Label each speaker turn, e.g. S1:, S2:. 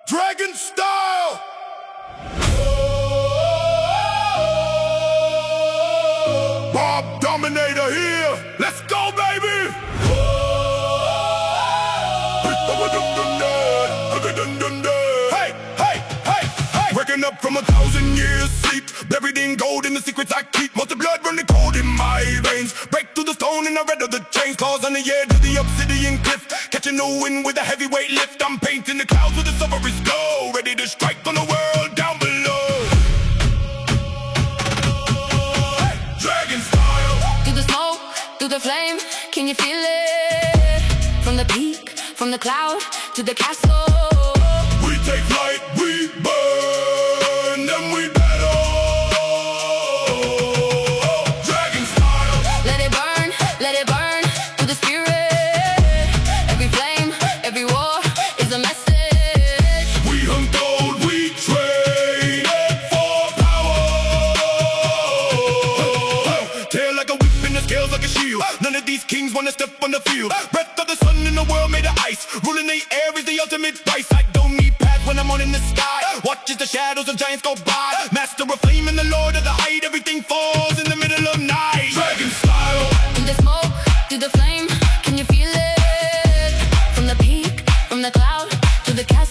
S1: Dragon style. Bob Dominator here. Let's go, baby. Hey, hey, hey, hey. Waking up from 1,000 years sleep, buried in gold in the secrets I keep. Most of the blood running cold in my veins. Break through the stone and I red of the chains. Claws on the air to the obsidian cliff. Catching the wind with a heavyweight lift. I'm painting the clouds with a sulphurous glow. Ready to strike on the world down below. Hey, dragon style.
S2: Through the smoke, through the flame, can you feel it? From the peak, from the cloud to the castle.
S1: We take flight, we burn, then we battle. Dragon style.
S2: Let it burn through the spirit. Every flame, every war is a message.
S1: We hunt gold, we trade it for power. Tail like a whip and the scales like a shield. None of these kings wanna step on the field. Breath of the sun in the world made of ice. Ruling the air is the ultimate price. I don't need pads when I'm on in the sky. Watch as the shadows of giants go by. Master of flame and the lord of the height. Everything falls in the middle of night. Dragon style.
S2: Through the smoke, through the flame, can you feel it? From the peak, from the cloud to the castle.